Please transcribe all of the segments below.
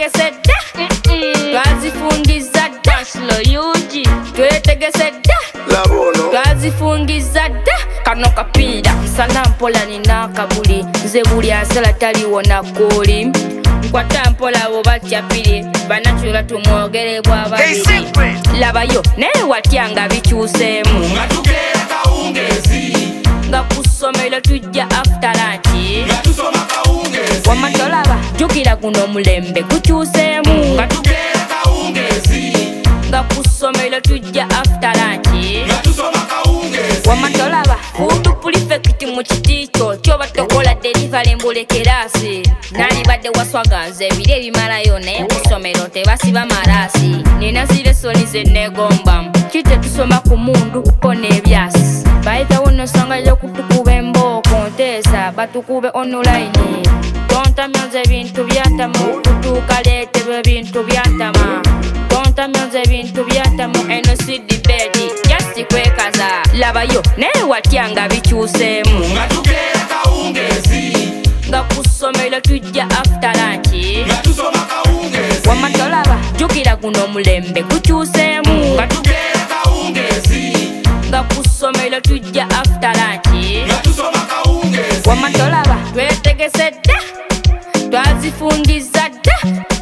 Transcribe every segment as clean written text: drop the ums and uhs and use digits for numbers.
twetegese dda twazifungiza dda Yuji twetegese dda twazifungiza dda kano kapiira nsana mpola nina kabuli nze buli asala taliwona goli nkwata mpola boba kyapiri banakyula tumwogere bw'ababiri labayo naye watya nga bikyuseemu nga tukeera kawungeezi nga ku ssomero tujja after lunch nga tusoma kawungeezi wamatolaba jjukira guno omulembe gukyuseemu nga tukeera kawungeezi nga ku ssomero tujja after lunch nga tusoma kawungeezi wamatolaba food prefect mu kiti kyo kyoba tokola delivery mbulekeraasi nalibadde waswaganza ebiro ebimalayo naye ku ssomero tebasiba maraasi nina zire soni zenegombamu kitetusoma ku mundu ko n'ebyasi bayitawo nosanga yokutukuba embooko nteesa batukube online tontamyanza ebintu byatamu kutuuka leetebwa ebintu byatama tontamyanza ebintu byatamu eno si debate just kwekaza labayo naye watya nga bikyuseemu nga tukeera kawungeezi nga ku ssomero tujja after lunch nga tusoma kawungeezi wamatolaba jjukira guno omulembe gukyuseemu nga tukeera kawungeezi nga ku ssomero tujja after lunch nga tusoma kawungeezi wamatolaba twetegese dda twazifungiza dda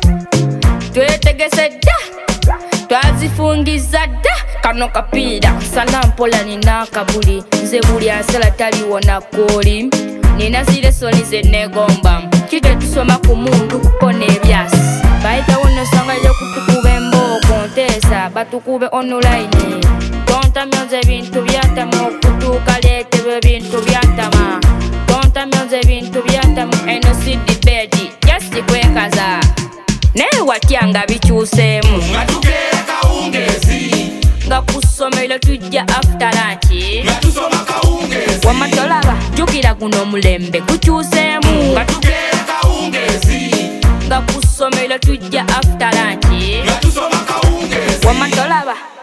twetegese dda twazifungiza dda kano kapiira nsana mpola nina kabuli nze buli asala taliwona goli nina zire soni zenegombamu kitetusoma ku mundu ko n'ebyasi bayitawo nosanga yokutukuba embooko nteesa batukube online tontamyanza ebintu byatamu okutuuka leetebwa ebintu byatama tontamyanza ebintu byatamu eno si debate just kwekaza naye watya nga bikyuseemu nga tukeera kawungeezi nga ku ssomero tujja after lunch nga tusoma kawungeezi wamatolaba jjukira guno omulembe gukyuseemu nga tukeera kawungeezi nga ku ssomero tujja after lunch nga tusoma kawungeezi wamatolaba